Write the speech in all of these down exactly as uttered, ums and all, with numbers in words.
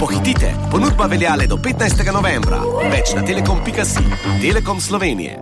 Pohitite, ponudba velja le do petnajstega novembra. Več na telekom pika si. Telekom Slovenije.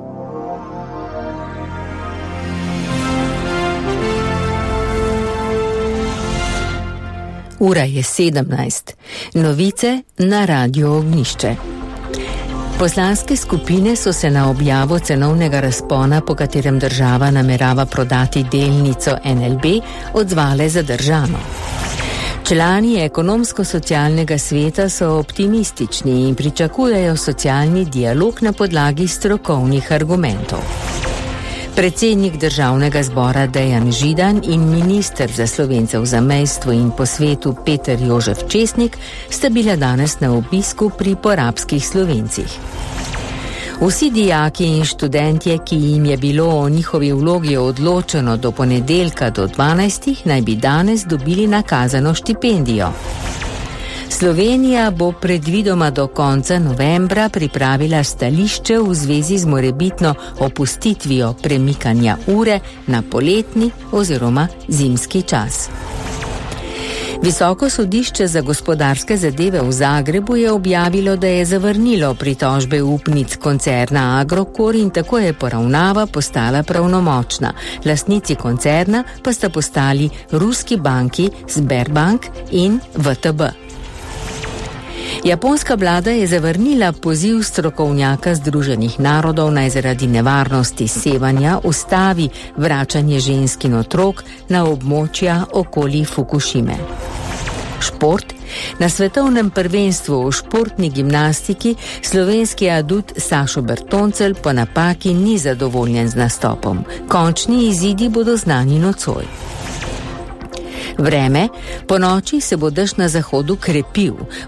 Ura je sedemnajst. Novice na Radio Ognjišče. Poslanske skupine so se na objavo cenovnega razpona, po katerem država namerava prodati delnico N L B, odzvale zadržano. Člani ekonomsko-socialnega sveta so optimistični in pričakujejo socialni dialog na podlagi strokovnih argumentov. Predsednik državnega zbora Dejan Židan in minister za Slovence v zamejstvu in po svetu Peter Jožef Česnik sta bila danes na obisku pri porabskih Slovencih. Vsi dijaki in študentje, ki jim je bilo o njihovi vlogi odločeno do ponedeljka do dvanajstih, naj bi danes dobili nakazano štipendijo. Slovenija bo predvidoma do konca novembra pripravila stališče v zvezi z morebitno opustitvijo premikanja ure na poletni oziroma zimski čas. Visoko sodišče za gospodarske zadeve v Zagrebu je objavilo, da je zavrnilo pritožbe upnic koncerna Agrokor in tako je poravnava postala pravnomočna. Lastnici koncerna pa sta postali ruski banki Sberbank in V T B. Japonska vlada je zavrnila poziv strokovnjaka Združenih narodov, naj zaradi nevarnosti sevanja ustavi vračanje žensk in otrok na območja okoli Fukušime. Šport. Na svetovnem prvenstvu v športni gimnastiki slovenski adut Sašo Bertoncelj po napaki ni zadovoljen z nastopom. Končni izidi bodo znani nocoj. Vreme. Po noči se bo dež na zahodu krepil.